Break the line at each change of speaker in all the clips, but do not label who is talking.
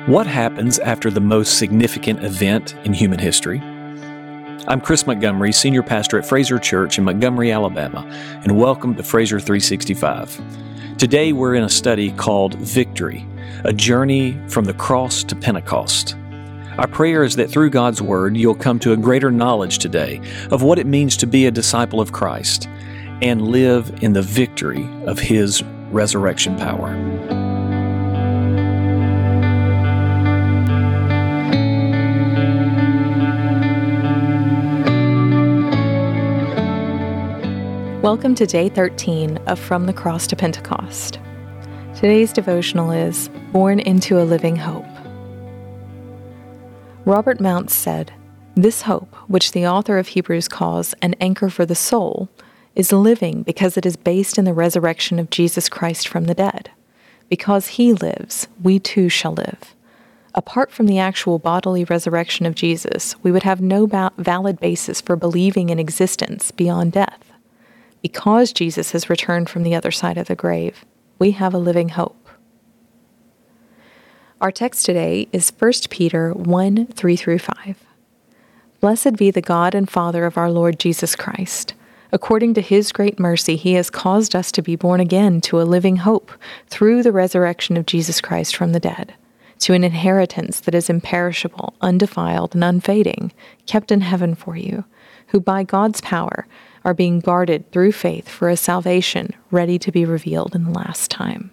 What happens after the most significant event in human history? I'm Chris Montgomery, Senior Pastor at Fraser Church in Montgomery, Alabama, and welcome to Fraser 365. Today we're in a study called Victory, a journey from the cross to Pentecost. Our prayer is that through God's Word you'll come to a greater knowledge today of what it means to be a disciple of Christ and live in the victory of His resurrection power.
Welcome to Day 13 of From the Cross to Pentecost. Today's devotional is Born into a Living Hope. Robert Mounce said, "This hope, which the author of Hebrews calls an anchor for the soul, is living because it is based in the resurrection of Jesus Christ from the dead. Because He lives, we too shall live. Apart from the actual bodily resurrection of Jesus, we would have no valid basis for believing in existence beyond death. Because Jesus has returned from the other side of the grave, we have a living hope." Our text today is 1 Peter 1, 3-5. "Blessed be the God and Father of our Lord Jesus Christ. According to His great mercy, He has caused us to be born again to a living hope through the resurrection of Jesus Christ from the dead, to an inheritance that is imperishable, undefiled, and unfading, kept in heaven for you, who by God's power are being guarded through faith for a salvation ready to be revealed in the last time."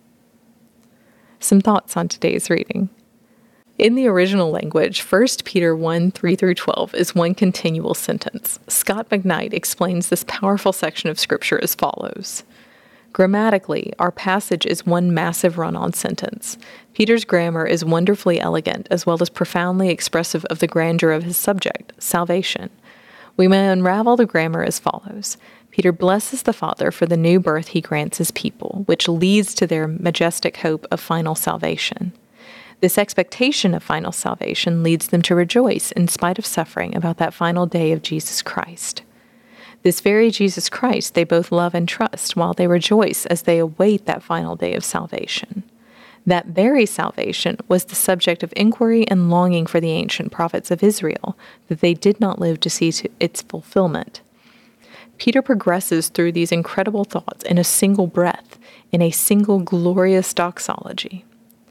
Some thoughts on today's reading. In the original language, 1 Peter 1, 3-12 is one continual sentence. Scott McKnight explains this powerful section of Scripture as follows. Grammatically, our passage is one massive run-on sentence. Peter's grammar is wonderfully elegant as well as profoundly expressive of the grandeur of his subject, salvation. We may unravel the grammar as follows. Peter blesses the Father for the new birth He grants His people, which leads to their majestic hope of final salvation. This expectation of final salvation leads them to rejoice in spite of suffering about that final day of Jesus Christ. This very Jesus Christ they both love and trust, while they rejoice as they await that final day of salvation. That very salvation was the subject of inquiry and longing for the ancient prophets of Israel, that they did not live to see to its fulfillment. Peter progresses through these incredible thoughts in a single breath, in a single glorious doxology.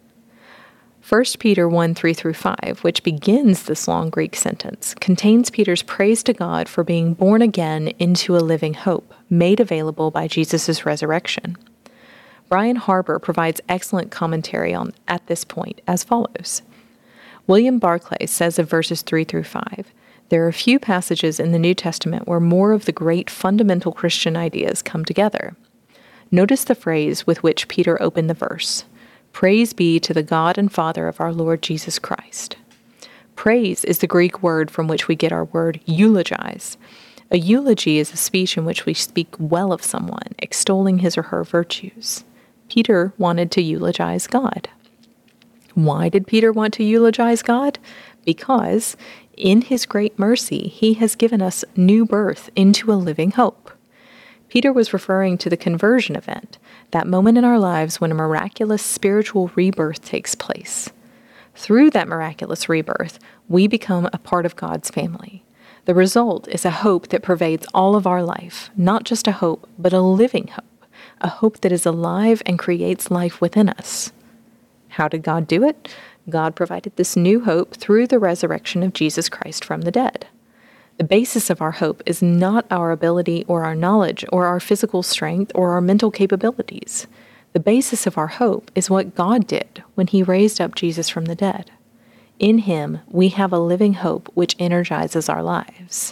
1 Peter 1, 3-5, which begins this long Greek sentence, contains Peter's praise to God for being born again into a living hope, made available by Jesus' resurrection. Brian Harbour provides excellent commentary at this point as follows. William Barclay says of verses 3-5, "There are few passages in the New Testament where more of the great fundamental Christian ideas come together. Notice the phrase with which Peter opened the verse. Praise be to the God and Father of our Lord Jesus Christ." Praise is the Greek word from which we get our word eulogize. A eulogy is a speech in which we speak well of someone, extolling his or her virtues. Peter wanted to eulogize God. Why did Peter want to eulogize God? Because in His great mercy, He has given us new birth into a living hope. Peter was referring to the conversion event, that moment in our lives when a miraculous spiritual rebirth takes place. Through that miraculous rebirth, we become a part of God's family. The result is a hope that pervades all of our life, not just a hope, but a living hope. A hope that is alive and creates life within us. How did God do it? God provided this new hope through the resurrection of Jesus Christ from the dead. The basis of our hope is not our ability or our knowledge or our physical strength or our mental capabilities. The basis of our hope is what God did when He raised up Jesus from the dead. In Him, we have a living hope which energizes our lives.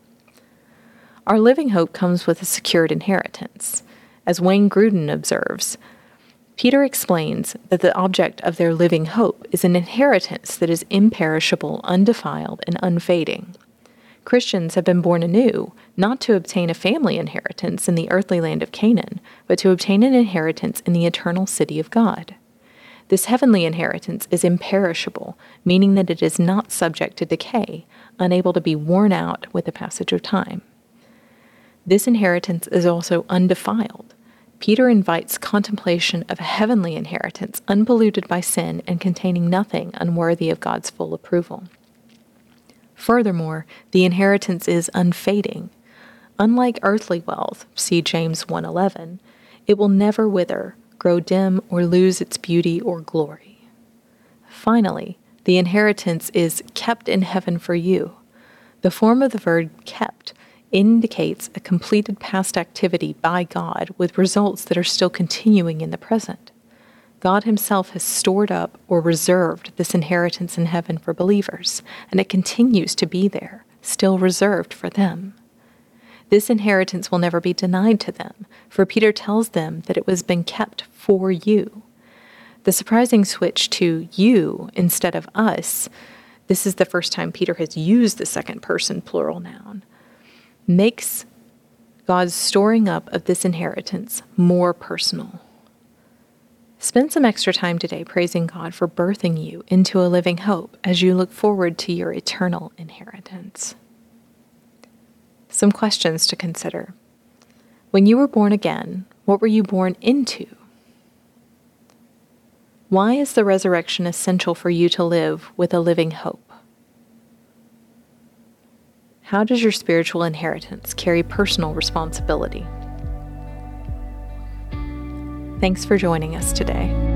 Our living hope comes with a secured inheritance. As Wayne Grudem observes, Peter explains that the object of their living hope is an inheritance that is imperishable, undefiled, and unfading. Christians have been born anew, not to obtain a family inheritance in the earthly land of Canaan, but to obtain an inheritance in the eternal city of God. This heavenly inheritance is imperishable, meaning that it is not subject to decay, unable to be worn out with the passage of time. This inheritance is also undefiled. Peter invites contemplation of a heavenly inheritance, unpolluted by sin and containing nothing unworthy of God's full approval. Furthermore, the inheritance is unfading. Unlike earthly wealth, see James 1:11, it will never wither, grow dim, or lose its beauty or glory. Finally, the inheritance is kept in heaven for you. The form of the verb kept indicates a completed past activity by God with results that are still continuing in the present. God himself has stored up or reserved this inheritance in heaven for believers, and it continues to be there, still reserved for them. This inheritance will never be denied to them, for Peter tells them that it has been kept for you. The surprising switch to you instead of us, this is the first time Peter has used the second person plural noun, makes God's storing up of this inheritance more personal. Spend some extra time today praising God for birthing you into a living hope as you look forward to your eternal inheritance. Some questions to consider. When you were born again, what were you born into? Why is the resurrection essential for you to live with a living hope? How does your spiritual inheritance carry personal responsibility? Thanks for joining us today.